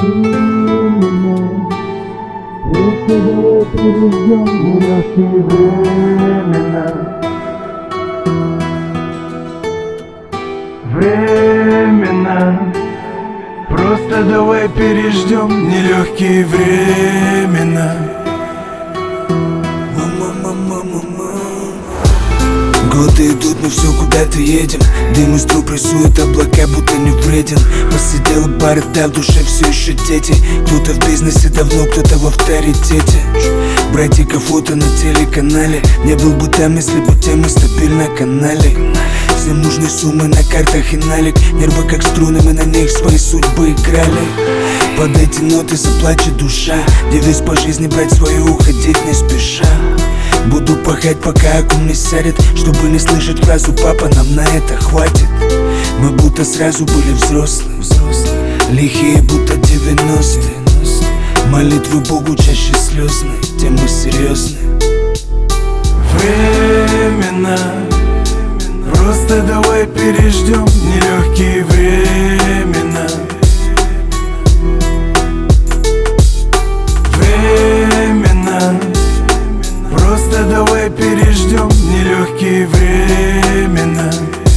Просто давай перейдем нелегкие времена. Просто давай переждем нелегкие времена. Годы идут, мы все куда-то едем. Дым из труб рисует облака, будто не вреден. Посидел и пары, да в душе все еще дети. Кто-то в бизнесе давно, кто-то в авторитете. Братика фото на телеканале. Не был бы там, если бы темы стабильно канали. Всем нужны суммы на картах и налик. Нервы как струны, мы на них свои судьбы играли. Под эти ноты заплачет душа. Девиз по жизни брать свою, уходить не спеша. Буду пахать, пока аккум не сядет, чтобы не слышать фразу «папа, нам на это хватит». Мы будто сразу были взрослые, лихие, будто 90-е. Молитвы Богу чаще слезные, тем мы серьезные. Времена. Просто давай переждем нелегкие времена. Просто давай переждем нелегкие времена.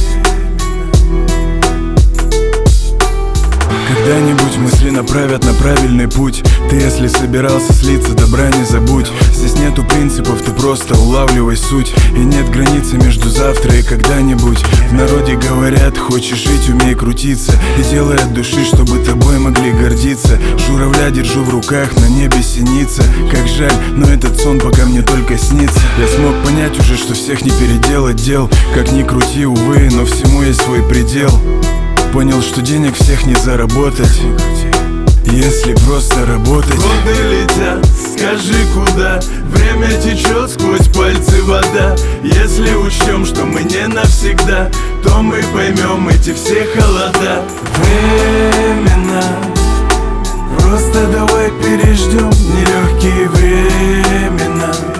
Когда-нибудь мысли направят на правильный путь. Ты, если собирался слиться, добра не забудь. Здесь нету принципов, ты просто улавливай суть. И нет границы между завтра и когда-нибудь. В народе говорят, хочешь жить, умей крутиться. И делай от души, чтобы тобой могли гордиться. Журавля держу в руках, на небе синица. Как жаль, но этот сон пока мне только снится. Я смог понять уже, что всех не переделать дел. Как ни крути, увы, но всему есть свой предел. Понял, что денег всех не заработать, если просто работать. Годы летят, скажи куда. Время течет, сквозь пальцы вода. Если учтем, что мы не навсегда, то мы поймем эти все холода. Времена. Просто давай переждем нелегкие времена.